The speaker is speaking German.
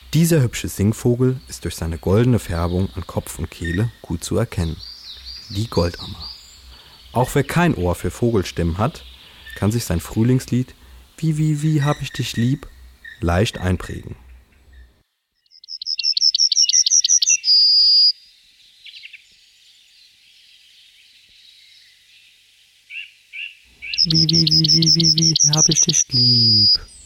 Dieser hübsche Singvogel ist durch seine goldene Färbung an Kopf und Kehle gut zu erkennen. Die Goldammer. Auch wer kein Ohr für Vogelstimmen hat, kann sich sein Frühlingslied Wie hab ich dich lieb leicht einprägen. Wie hab ich dich lieb.